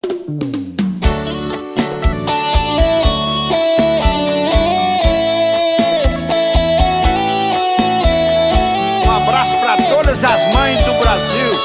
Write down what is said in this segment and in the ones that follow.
Um abraço para todas as mães do Brasil.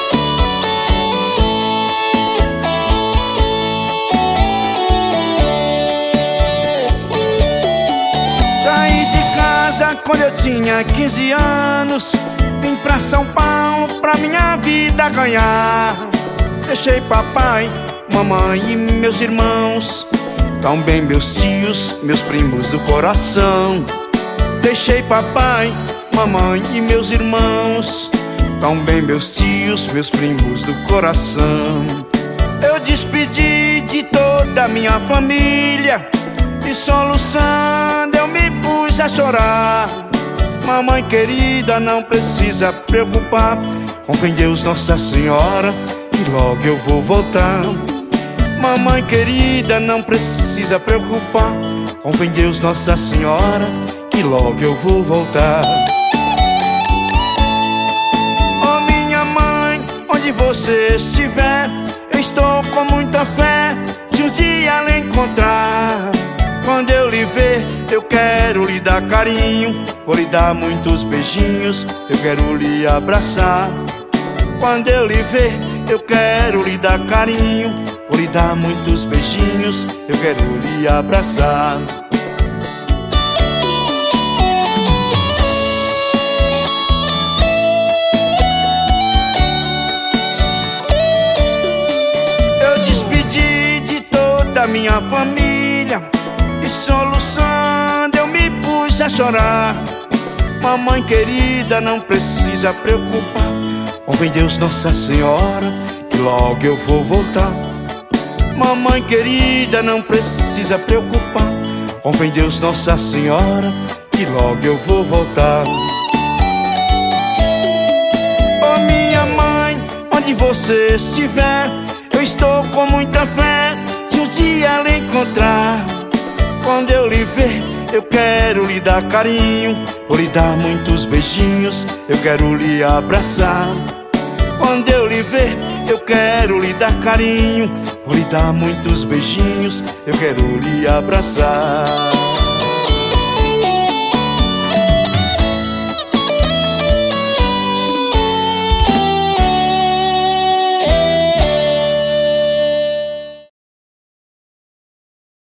Saí de casa quando eu tinha 15 anos. Vim pra São Paulo pra minha vida ganhar. Deixei papai, mamãe e meus irmãos, também meus tios, meus primos do coração. Deixei papai, mamãe e meus irmãos, também meus tios, meus primos do coração. Eu despedi de toda a minha família e soluçando eu me pus a chorar. Mamãe querida, não precisa preocupar, com fé em Deus Nossa Senhora, e logo eu vou voltar. Mamãe querida, não precisa preocupar, com fé em Deus Nossa Senhora, que logo eu vou voltar. Oh minha mãe, onde você estiver, eu estou com muita fé de um dia lhe encontrar. Quando eu lhe ver, eu quero lhe dar carinho, vou lhe dar muitos beijinhos, eu quero lhe abraçar. Quando eu lhe ver, eu quero lhe dar carinho, vou lhe dar muitos beijinhos, eu quero lhe abraçar. Eu despedi de toda a minha família e soluçando eu me pus a chorar. Mamãe querida, não precisa preocupar, com fé em Deus Nossa Senhora, que logo eu vou voltar. Mamãe querida, não precisa preocupar, com fé em Deus Nossa Senhora, que logo eu vou voltar. Oh minha mãe, onde você estiver, eu estou com muita fé de um dia lhe encontrar. Quando eu lhe ver, eu quero lhe dar carinho, vou lhe dar muitos beijinhos, eu quero lhe abraçar. Quando eu lhe ver, eu quero lhe dar carinho, vou lhe dar muitos beijinhos, eu quero lhe abraçar.